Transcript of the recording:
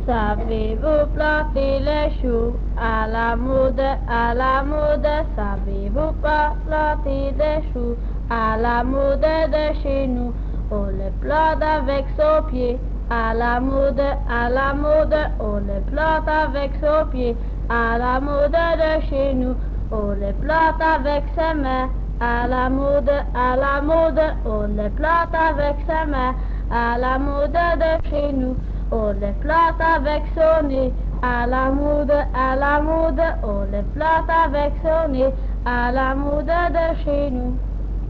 Savez-vous planter les choux à la mode, à la mode? Savez-vous pas planter des choux à la mode de chez nous? On les plante avec son pied, à la mode, on les plante avec son pied, à la mode de chez nous. On les plante avec ses mains, à la mode, on les plante avec ses mains, à la mode de chez nous. On les plante avec son nez, à la mode, on les plante avec son nez, à la mode de chez nous.